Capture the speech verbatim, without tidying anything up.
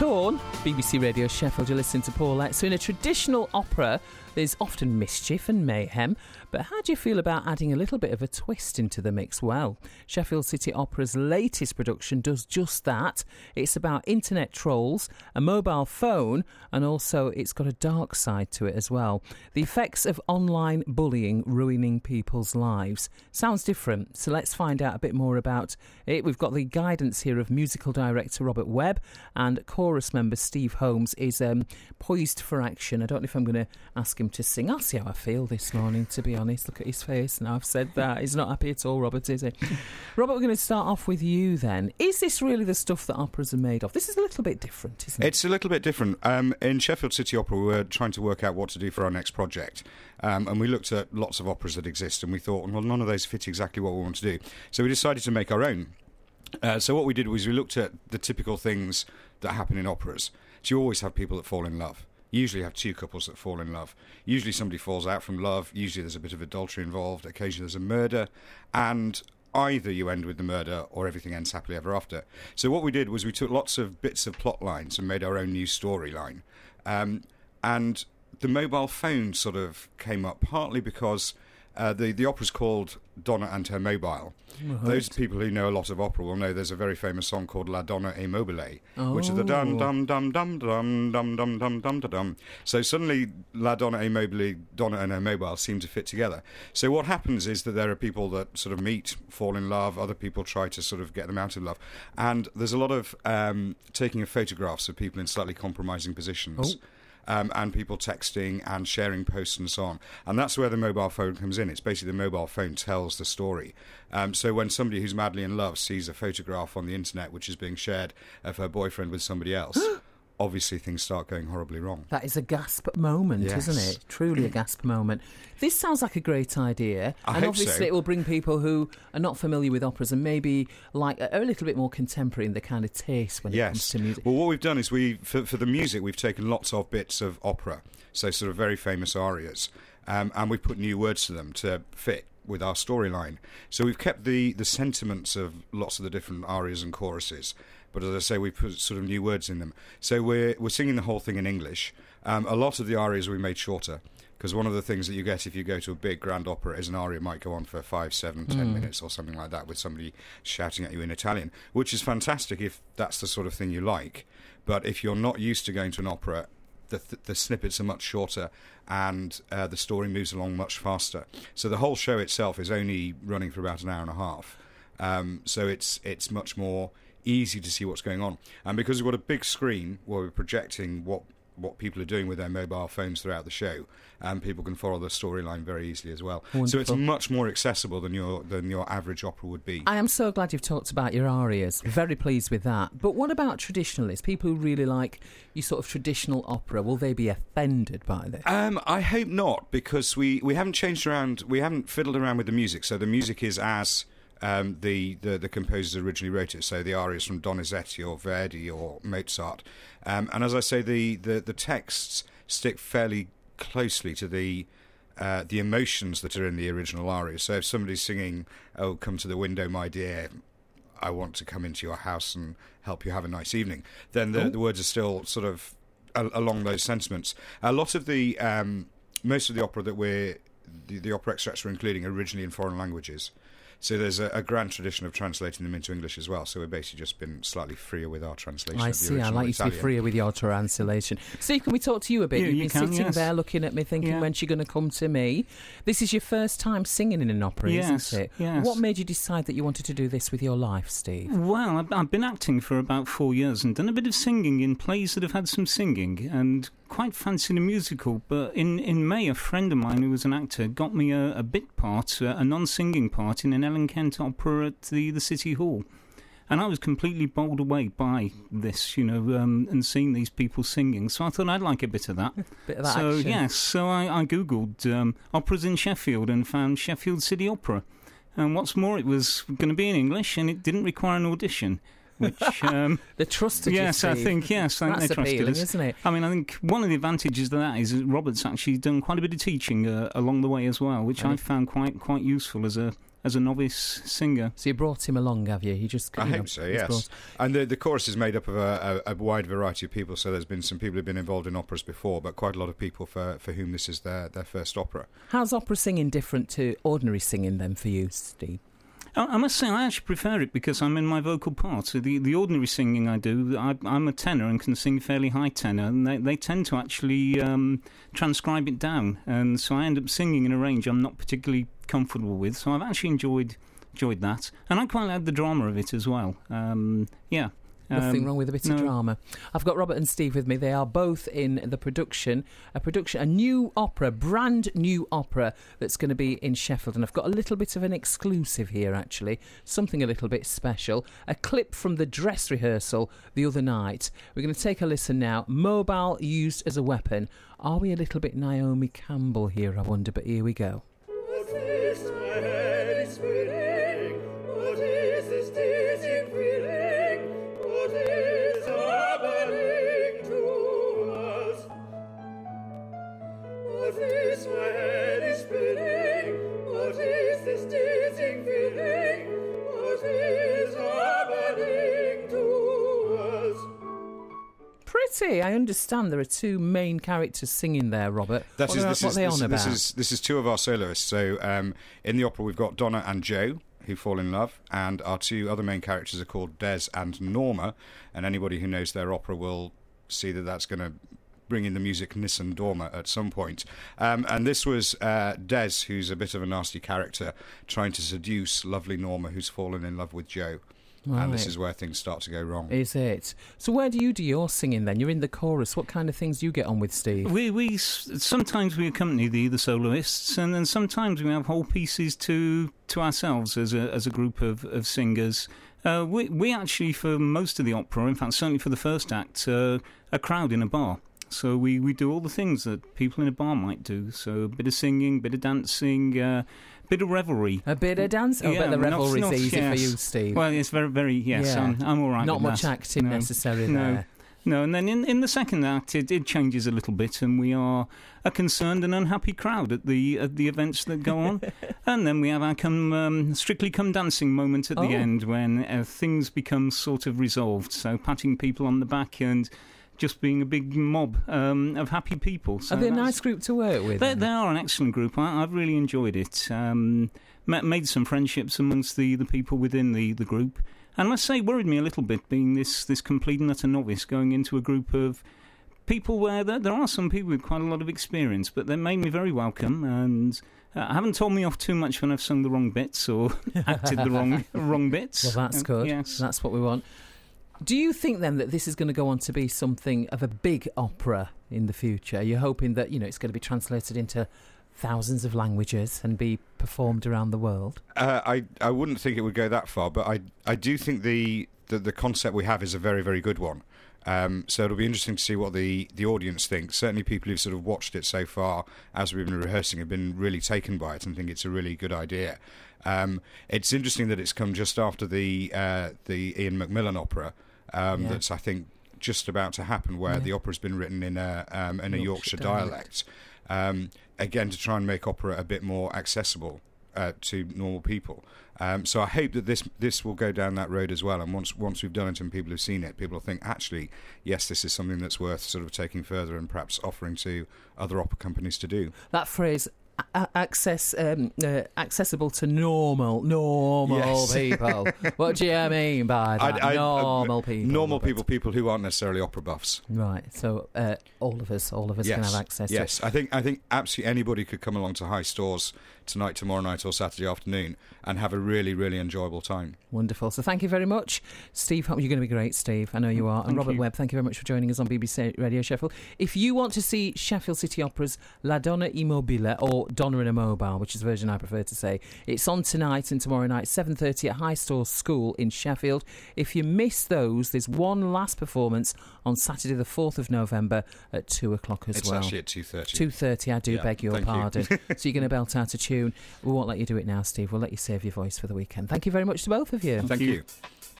Torn, B B C Radio Sheffield, you're listening to Paulette. So in a traditional opera, there's often mischief and mayhem, but how do you feel about adding a little bit of a twist into the mix? Well, Sheffield City Opera's latest production does just that. It's about internet trolls, a mobile phone, and also it's got a dark side to it as well. The effects of online bullying ruining people's lives. Sounds different, so let's find out a bit more about it. We've got the guidance here of musical director Robert Webb, and chorus member Steve Holmes is um, poised for action. I don't know if I'm going to ask him to sing. I'll see how I feel this morning, to be honest. Look at his face now I've said that. He's not happy at all, Robert, is he? Robert, we're going to start off with you then. Is this really the stuff that operas are made of? This is a little bit different, isn't it? It's a little bit different. Um, in Sheffield City Opera, we were trying to work out what to do for our next project. Um, and we looked at lots of operas that exist, and we thought, well, none of those fit exactly what we want to do. So we decided to make our own. Uh, so what we did was we looked at the typical things that happen in operas. So you always have people that fall in love. Usually you have two couples that fall in love. Usually somebody falls out from love. Usually there's a bit of adultery involved. Occasionally there's a murder. And either you end with the murder or everything ends happily ever after. So what we did was we took lots of bits of plot lines and made our own new storyline. Um, and the mobile phone sort of came up partly because uh, the, the opera's called Donna and Her Mobile. Right. Those people who know a lot of opera will know there's a very famous song called La Donna e Mobile, oh. which is the dum dum dum dum dum dum dum dum dum dum. So suddenly La Donna e Mobile, Donna and Her Mobile seem to fit together. So what happens is that there are people that sort of meet, fall in love, other people try to sort of get them out of love. And there's a lot of um, taking of photographs of people in slightly compromising positions. Oh. Um, and people texting and sharing posts and so on. And that's where the mobile phone comes in. It's basically the mobile phone tells the story. Um, so when somebody who's madly in love sees a photograph on the internet which is being shared of her boyfriend with somebody else, obviously things start going horribly wrong. That is a gasp moment, yes. isn't it? Truly a gasp moment. This sounds like a great idea. I and hope obviously so. It will bring people who are not familiar with operas and maybe like are a little bit more contemporary in the kind of taste when yes. it comes to music. Well, what we've done is we, for, for the music, we've taken lots of bits of opera, so sort of very famous arias, um, and we've put new words to them to fit with our storyline. So we've kept the, the sentiments of lots of the different arias and choruses, but as I say, we put sort of new words in them. So we're we're singing the whole thing in English. Um, a lot of the arias we made shorter, because one of the things that you get if you go to a big grand opera is an aria might go on for five, seven, ten mm. minutes or something like that, with somebody shouting at you in Italian, which is fantastic if that's the sort of thing you like. But if you're not used to going to an opera, the, th- the snippets are much shorter and uh, the story moves along much faster. So the whole show itself is only running for about an hour and a half. Um, so it's it's much more easy to see what's going on. And because we've got a big screen where we're projecting what what people are doing with their mobile phones throughout the show, and people can follow the storyline very easily as well. Wonderful. So it's much more accessible than your than your average opera would be. I am so glad you've talked about your arias. Very pleased with that. But what about traditionalists? People who really like your sort of traditional opera, will they be offended by this? Um, I hope not, because we, we haven't changed around, we haven't fiddled around with the music. So the music is as Um, the, the, the composers originally wrote it, so the arias from Donizetti or Verdi or Mozart. Um, and as I say, the, the, the texts stick fairly closely to the uh, the emotions that are in the original aria. So if somebody's singing, "Oh, come to the window, my dear, I want to come into your house and help you have a nice evening," then the, the words are still sort of a, along those sentiments. A lot of the, um, most of the opera that we're, the, the opera extracts we're including are originally in foreign languages. So there's a, a grand tradition of translating them into English as well. So we've basically just been slightly freer with our translation. I of the see. I like you Italian. to be freer with your translation. Steve, can we talk to you a bit? Yeah, You've you been can, sitting yes. there looking at me thinking, yeah. when's she going to come to me? This is your first time singing in an opera, yes, isn't it? Yes. What made you decide that you wanted to do this with your life, Steve? Well, I've, I've been acting for about four years and done a bit of singing in plays that have had some singing, and quite fancied a musical. But in, in May, a friend of mine who was an actor got me a, a bit part, a, a non-singing part in an Ellen Kent opera at the, the City Hall. And I was completely bowled away by this, you know, um, and seeing these people singing. So I thought I'd like a bit of that. bit of that so, action. yes, so I, I Googled um, operas in Sheffield and found Sheffield City Opera. And what's more, it was going to be in English and it didn't require an audition. which um, the trusted. Yes, you, I think yes, I think That's they trusted appealing, us, isn't it? I mean, I think one of the advantages of that is that Robert's actually done quite a bit of teaching uh, along the way as well, which I found quite quite useful as a as a novice singer. So you brought him along, have you? He just. I you know, hope so, yes. And the the chorus is made up of a, a, a wide variety of people. So there's been some people who've been involved in operas before, but quite a lot of people for for whom this is their their first opera. How's opera singing different to ordinary singing then for you, Steve? I must say, I actually prefer it because I'm in my vocal part. So the, the ordinary singing I do, I, I'm a tenor and can sing fairly high tenor, and they, they tend to actually um, transcribe it down. And so I end up singing in a range I'm not particularly comfortable with. So I've actually enjoyed enjoyed that. And I quite like the drama of it as well. Um, yeah. Nothing Um, wrong with a bit no. of drama. I've got Robert and Steve with me. They are both in the production, a production, a new opera, brand new opera that's going to be in Sheffield. And I've got a little bit of an exclusive here, actually, something a little bit special. A clip from the dress rehearsal the other night. We're going to take a listen now. Mobile used as a weapon. Are we a little bit Naomi Campbell here, I wonder? But here we go. What is my head is spinning? What is this dizzying feeling? What is happening to us? What is my head is spinning? What is this dizzying feeling? What is happening to us? Pretty. I understand there are two main characters singing there, Robert. That what is, are, this what is, are they this, on this about? is this is two of our soloists. So um, in the opera we've got Donna and Joe, who fall in love, and our two other main characters are called Des and Norma. And anybody who knows their opera will see that that's going to bring in the music Nissan Dorma at some point. Um, and this was uh, Des, who's a bit of a nasty character, trying to seduce lovely Norma, who's fallen in love with Joe. Right. And this is where things start to go wrong. Is it? So where do you do your singing then? You're in the chorus. What kind of things do you get on with, Steve? We we s- sometimes we accompany the the soloists, and then sometimes we have whole pieces to to ourselves as a as a group of of singers. Uh, we we actually, for most of the opera, in fact, certainly for the first act, uh, a crowd in a bar. So we, we do all the things that people in a bar might do. So a bit of singing, bit of dancing, uh, bit of revelry. A bit of dance? Oh, Yeah, but the not- revelry's not- easy yes. for you, Steve. Well, it's very, very, yes, Yeah. I'm, I'm all right Not with much that. acting No. necessary No. there. No, and then in, in the second act, it, it changes a little bit, and we are a concerned and unhappy crowd at the at the events that go on. And then we have our come, um, Strictly Come Dancing moment at Oh. the end when uh, things become sort of resolved. So patting people on the back and just being a big mob um, of happy people. So Are they a that's- nice group to work with? They, then? they are an excellent group. I, I've really enjoyed it. Um, ma- made some friendships amongst the, the people within the, the group. And I must say, worried me a little bit being this, this complete and utter novice going into a group of people where there, there are some people with quite a lot of experience, but they made me very welcome and uh, haven't told me off too much when I've sung the wrong bits or acted the wrong wrong bits. Well, that's Uh, good. Yes. That's what we want. Do you think then that this is going to go on to be something of a big opera in the future? You're hoping that, you know, it's going to be translated into thousands of languages and be performed around the world? Uh, I I wouldn't think it would go that far, but I I do think the the, the concept we have is a very very good one. Um, so it'll be interesting to see what the, the audience thinks. Certainly people who've sort of watched it so far as we've been rehearsing have been really taken by it and think it's a really good idea. Um, it's interesting that it's come just after the uh, the Ian Macmillan opera. Um, Yeah. That's I think just about to happen, where Yeah. the opera's been written in a um, in a Yorkshire Yorkshire dialect. Um, again, to try and make opera a bit more accessible uh, to normal people. Um, so I hope that this this will go down that road as well. And once once we've done it and people have seen it, people will think, actually, yes, this is something that's worth sort of taking further and perhaps offering to other opera companies to do. That phrase, a- access, um, uh, accessible to normal, normal Yes. people. What do you mean by that? I- I- normal uh, people. Normal Robert. people, people who aren't necessarily opera buffs. Right. So uh, all of us, all of us yes. can have access Yes, to it. I think I think absolutely anybody could come along to High Stores tonight, tomorrow night, or Saturday afternoon and have a really, really enjoyable time. Wonderful. So thank you very much, Steve. You're going to be great, Steve. I know you are. And Thank Robert you. Webb, thank you very much for joining us on B B C Radio Sheffield. If you want to see Sheffield City Opera's La Donna Immobile, or Donna in a Mobile, which is the version I prefer to say, it's on tonight and tomorrow night, seven thirty at High Stores School in Sheffield. If you miss those, there's one last performance on Saturday the fourth of November at two o'clock as It's well. actually at two thirty. two thirty, I do Yeah, beg your thank you. pardon. So you're going to belt out a tune. We won't let you do it now, Steve. We'll let you save your voice for the weekend. Thank you very much to both of you. Thank you. you.